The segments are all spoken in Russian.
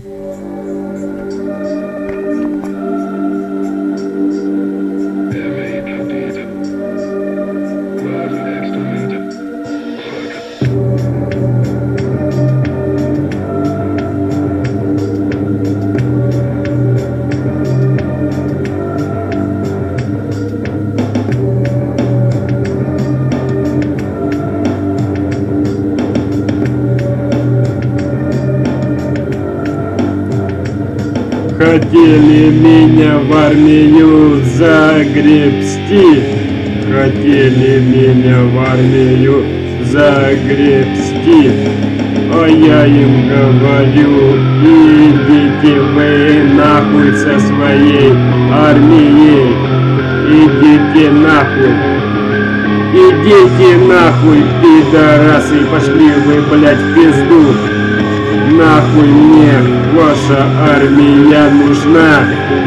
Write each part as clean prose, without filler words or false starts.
Хотели меня в армию загребсти, хотели меня в армию загребсти, а я им говорю: идите вы нахуй со своей армией, идите нахуй, идите нахуй, пидорасы, пошли вы, блять, в пизду. Нахуй мне ваша армия нужна.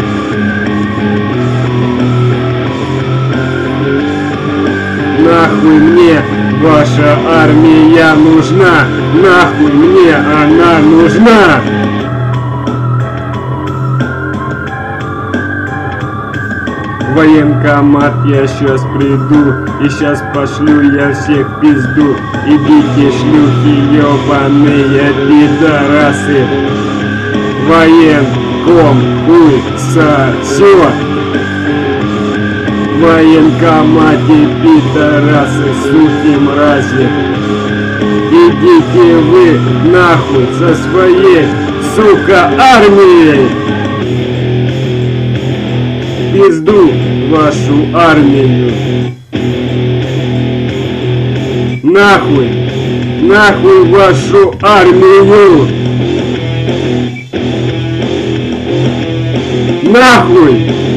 Нахуй мне ваша армия нужна. Нахуй мне она нужна. В военкомат я сейчас приду, и сейчас пошлю я всех в пизду. Идите, шлюхи ёбаные пидорасы. Военком хуй сосёт. В военкомате пидорасы, суки, мрази. Идите вы нахуй со своей, сука, армией. Пизду вашу армию. Нахуй, нахуй вашу армию. Нахуй.